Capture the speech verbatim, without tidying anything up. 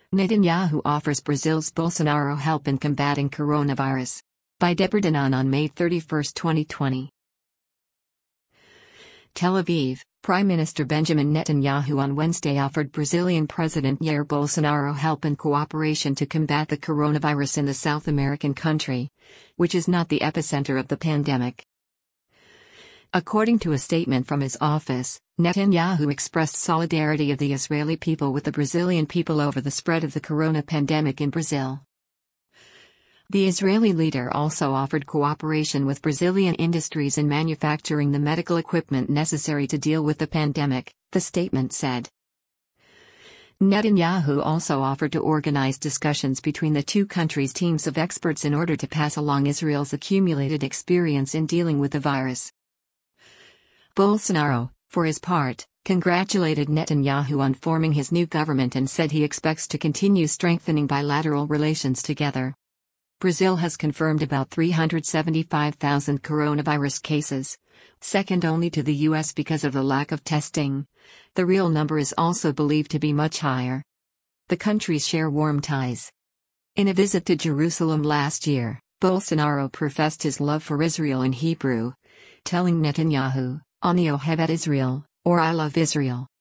Netanyahu offers Brazil's Bolsonaro help in combating coronavirus. By Deborah Danon on May thirty-first, twenty twenty. Tel Aviv, Prime Minister Benjamin Netanyahu on Wednesday offered Brazilian President Jair Bolsonaro help and cooperation to combat the coronavirus in the South American country, which is not the epicenter of the pandemic. According to a statement from his office, Netanyahu expressed solidarity of the Israeli people with the Brazilian people over the spread of the corona pandemic in Brazil. The Israeli leader also offered cooperation with Brazilian industries in manufacturing the medical equipment necessary to deal with the pandemic, the statement said. Netanyahu also offered to organize discussions between the two countries' teams of experts in order to pass along Israel's accumulated experience in dealing with the virus. Bolsonaro, for his part, congratulated Netanyahu on forming his new government and said he expects to continue strengthening bilateral relations together. Brazil has confirmed about three hundred seventy-five thousand coronavirus cases, second only to the U S because of the lack of testing. The real number is also believed to be much higher. The countries share warm ties. In a visit to Jerusalem last year, Bolsonaro professed his love for Israel in Hebrew, telling Netanyahu, "Ani ohev et Israel," or "I love Israel."